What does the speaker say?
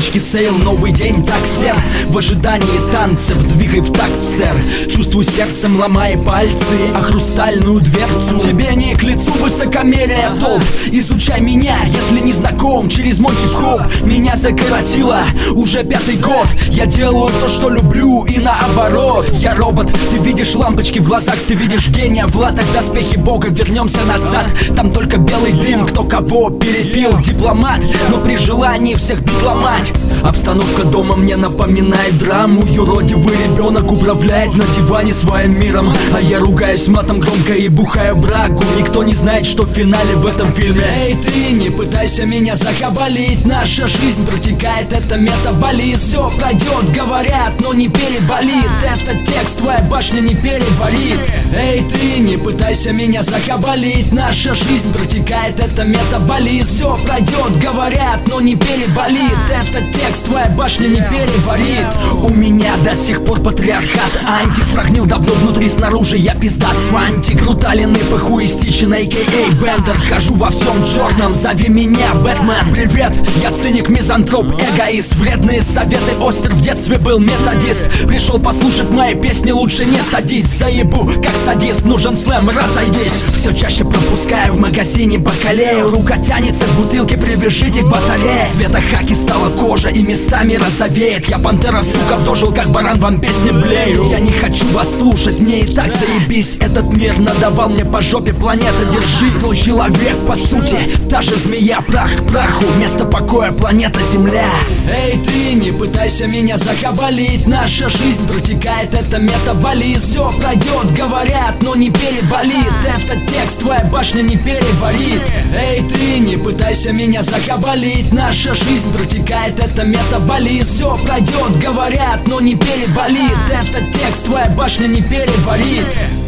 лампочки сейл, новый день так сер. В ожидании танцев двигай в такт, сэр. Чувствую сердцем, ломая пальцы о хрустальную дверцу. Тебе не к лицу высокомерие толп. Изучай меня, если не знаком, через мой хип-хоп. Меня закоротило уже 5-й год. Я делаю то, что люблю, и наоборот. Я робот, ты видишь лампочки в глазах, ты видишь гения в латах, доспехи бога. Вернемся назад, там только белый дым, кто кого перепил. Дипломат, но при желании всех бить ломать. Обстановка дома мне напоминает драму. Юродивый ребенок управляет на диване своим миром, а я ругаюсь матом громко и бухаю брагу. Никто не знает, что в финале в этом фильме. Эй, ты не пытайся меня закабалить. Наша жизнь протекает, это метаболизм. Все пройдет, говорят, но не переболит. Этот текст твоя башня не переварит. Эй, ты не пытайся меня закабалить. Наша жизнь протекает, это метаболизм. Все пройдет, говорят, но не переболит. Этот текст твоя башня не переварит. У меня до сих пор патриархат. Антик прогнил давно внутри, снаружи я пиздат фантик. Руталин и похуистичен, а.к.а. Бендер. Хожу во всем черном, зови меня Бэтмен. Привет, я циник, мизантроп, эгоист. Вредные советы, остер в детстве был методист. Пришел послушать мои песни, лучше не садись. Заебу, как садист, нужен слэм, разойдись. Все чаще пропускаю в магазине бакалею. Рука тянется к бутылке, привяжите к батарее. Цвета хаки стала кожа и местами розовеет. Я пантера, сука, дожил как баран, вам песни блею. Я не хочу вас слушать, мне и так заебись. Этот мир надавал мне по жопе, планета, держись. Злой человек, по сути, та же змея, прах к праху, вместо покоя планета Земля. Эй, ты не пытайся меня закабалить. Наша жизнь протекает, это метаболизм. Все пройдет, говорят, но не переболит. Этот текст твоя башня не переварит. Эй, ты не пытайся меня закабалить. Наша жизнь протекает, это метаболизм. Все пройдет, говорят, но не переболит. Этот текст твоя башня не переварит.